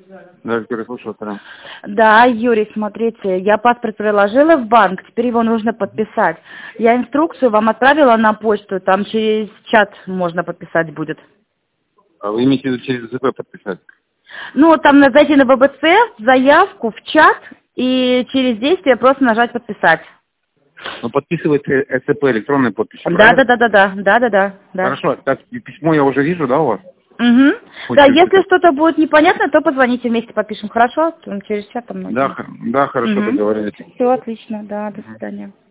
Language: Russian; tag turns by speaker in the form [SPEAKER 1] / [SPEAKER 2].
[SPEAKER 1] Да, переслушал, да.
[SPEAKER 2] Да, Юрий, смотрите, я паспорт приложила в банк, теперь его нужно подписать. Я инструкцию вам отправила на почту, там через чат можно подписать будет.
[SPEAKER 1] А вы имеете в виду через ЗП подписать?
[SPEAKER 2] Ну, там зайти на ВБЦ, заявку в чат и через действие просто нажать подписать.
[SPEAKER 1] Ну, подписывается СЦП электронной подписью,
[SPEAKER 2] Да, да,
[SPEAKER 1] правильно?
[SPEAKER 2] да, да, да, да, да, да.
[SPEAKER 1] Хорошо, так, письмо я уже вижу, да, у вас?
[SPEAKER 2] Угу.
[SPEAKER 1] Ой,
[SPEAKER 2] Да,
[SPEAKER 1] через
[SPEAKER 2] если
[SPEAKER 1] ЗП.
[SPEAKER 2] что-то будет непонятно, то позвоните, вместе подпишем, хорошо? Там через чат там
[SPEAKER 1] Да,
[SPEAKER 2] можно.
[SPEAKER 1] да, хорошо,
[SPEAKER 2] Угу.
[SPEAKER 1] договорились.
[SPEAKER 2] Все отлично, да, до свидания.